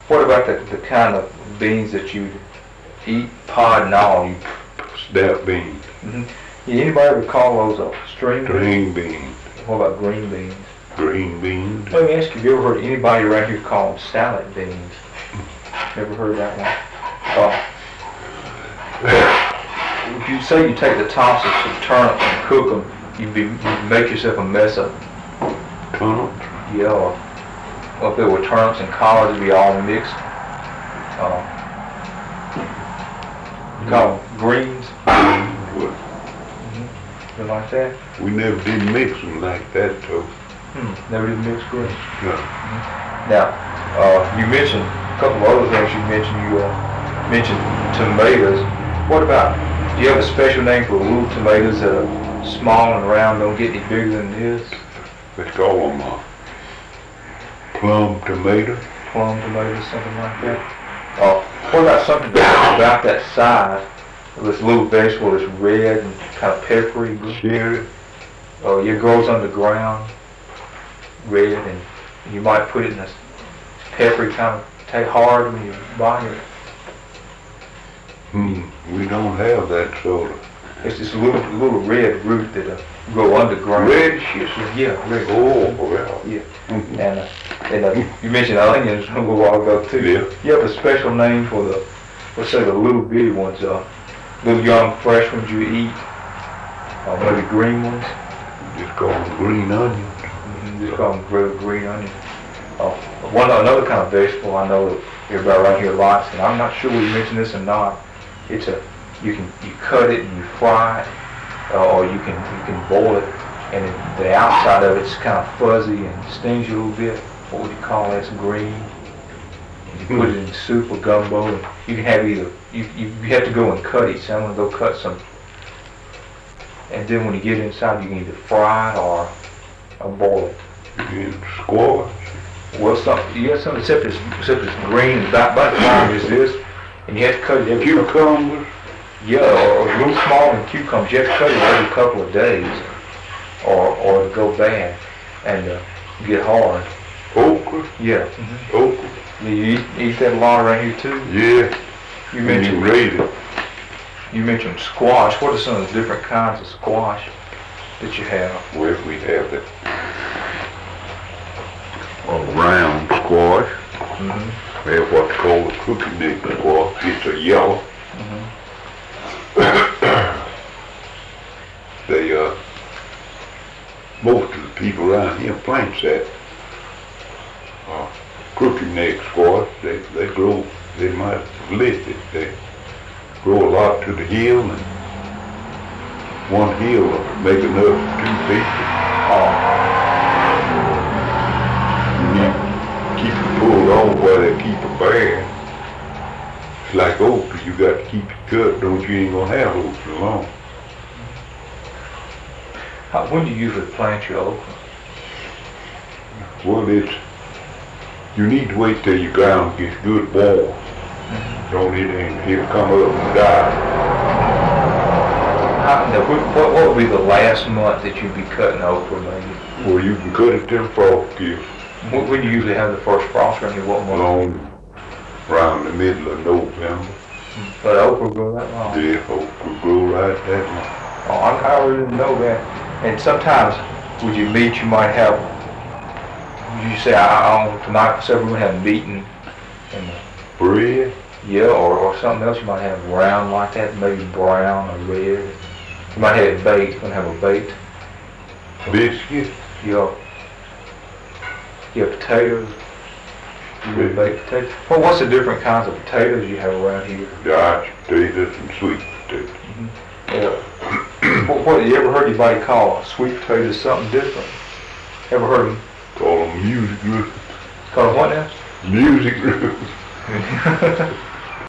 What about the kind of beans that you eat, pod and all? Stout beans. Mm-hmm. Yeah, anybody ever call those string beans? String beans. What about green beans? Green beans. Let me ask you, have you ever heard anybody around here call them salad beans? Never heard that one? If you say you take the tops of some turnips and cook them, you make yourself a mess of them. Turnips? Yeah, or if there were turnips and collards, it'd be all mixed. You call them greens? Mm-hmm. Like that? We never did mix them like that, though. Never did mix greens? No. Mm-hmm. Now, you mentioned a couple of other things. You mentioned tomatoes. What about, do you have a special name for little tomatoes that are small and round, don't get any bigger than this? Let's call them plum tomatoes. Plum tomatoes, something like that. What about something that's about that size? This little vegetable that's red and kind of peppery. Cherry. Oh, it grows underground, red, and you might put it in a peppery kind of take hard when you buy it. We don't have that sort of. It's this little red root that grow underground. Redishes? Yeah, red. Oh, well. Yeah. And you mentioned onions a little while ago too. Yeah. You have a special name for let's say the little bitty ones, little young fresh ones you eat, or maybe green ones. Just call them green onions. Just call them green onions. Another kind of vegetable I know that everybody around here likes, and I'm not sure whether you mentioned this or not. You cut it and you fry it, or you can boil it, and the outside of it's kind of fuzzy and stings you a little bit. What would you call that? It's green. And you put it in soup or gumbo, and you can have either. You have to go and cut it. So I'm gonna go cut some, and then when you get inside, you can either fry it or boil it. And squash. Well, something except it's green and about the size as this, and you have to cut it every cucumbers. Yeah, or a little smaller than cucumbers. You have to cut it every couple of days, or it'll go bad and get hard. Okra. Yeah. Mm-hmm. Okra. You eat that a lot around here too. Yeah. You mentioned squash. What are some of the different kinds of squash that you have? Well, we have it. A round squash. Mm-hmm. We have what's called a cookie neck squash. It's a yellow. Mm-hmm. Most of the people around here plants that crooked neck squash. They grow. They might lift it. They grow a lot to the hill, and one hill will make enough for 2 people. You keep it pulled on while they keep it bare. It's like okra. You got to keep it cut. Don't you ain't gonna have okra long. When do you usually plant your okra? Well, you need to wait till your ground gets good warm. Don't it'll come up and die. What would be the last month that you'd be cutting okra, maybe? Well, you can cut it till frost gets. When do you usually have the first frost around here? What month? Around the middle of November. But okra grow that long? Yeah, okra grow right that long. I really didn't know that. And sometimes, with your meat, you might have, you say, tonight, so we're going to have meat and bread? Yeah, or something else you might have round like that, maybe brown or red. You might have it baked. You're going to have a baked biscuit? Yeah. You have potatoes. You would bake potatoes. Well, what's the different kinds of potatoes you have around here? Dutch potatoes and sweet potatoes. Mm-hmm. Yeah. What you ever heard anybody call sweet potatoes something different? Ever heard them? Call them music roots. Call them what now? Music roots.